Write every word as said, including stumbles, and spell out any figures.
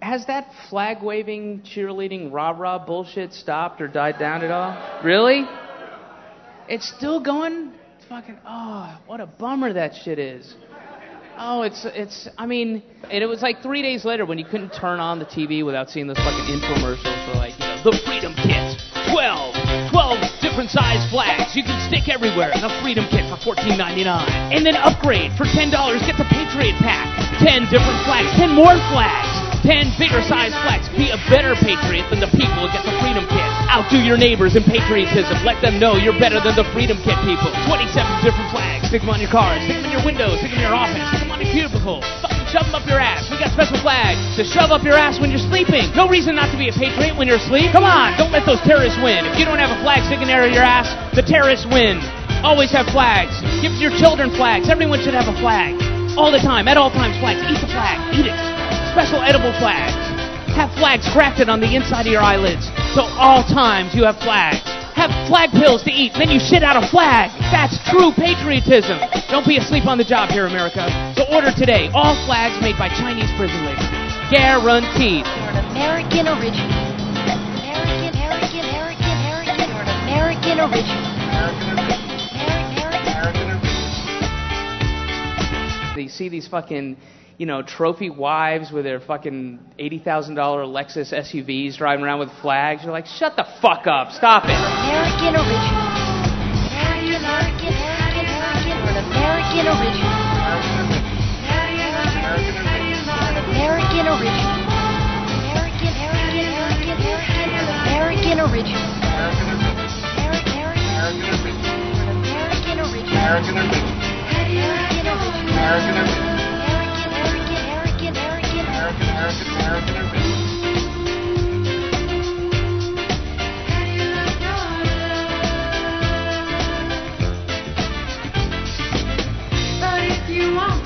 has that flag-waving, cheerleading, rah-rah bullshit stopped or died down at all? Really? It's still going? It's fucking, oh, what a bummer that shit is. Oh, it's, it's, I mean, and it was like three days later when you couldn't turn on the T V without seeing those fucking infomercials for like, you know, the Freedom Kit, twelve, twelve different size flags you can stick everywhere in a Freedom Kit for fourteen ninety-nine. And then upgrade for ten dollars, get the Patriot Pack, ten different flags, ten more flags, ten bigger size flags. Be a better patriot than the people who get the Freedom Kit. Outdo your neighbors in patriotism. Let them know you're better than the Freedom Kit people. twenty-seven different flags. Stick them on your cars, stick them in your windows, stick them in your office, stick them on your cubicle. Fucking shove them up your ass. We got special flags to shove up your ass when you're sleeping. No reason not to be a patriot when you're asleep. Come on, don't let those terrorists win. If you don't have a flag sticking there in your ass, the terrorists win. Always have flags. Give your children flags. Everyone should have a flag. All the time, at all times, flags. Eat the flag. Eat it. Special edible flags. Have flags grafted on the inside of your eyelids. So all times you have flags. Have flag pills to eat, then you shit out a flag. That's true patriotism. Don't be asleep on the job here, America. So order today all flags made by Chinese prison labor. Guaranteed. You're an American original. American, American, American, American. You're an American original. American original. They see these fucking, you know, trophy wives with their fucking eighty thousand dollars Lexus S U Vs driving around with flags. You're like, shut the fuck up. Stop it. American original. American, American, American, American. You're an American original. American original. American, American, American, American. You're an American original. American original. American original. American original. American original. American original. But if you want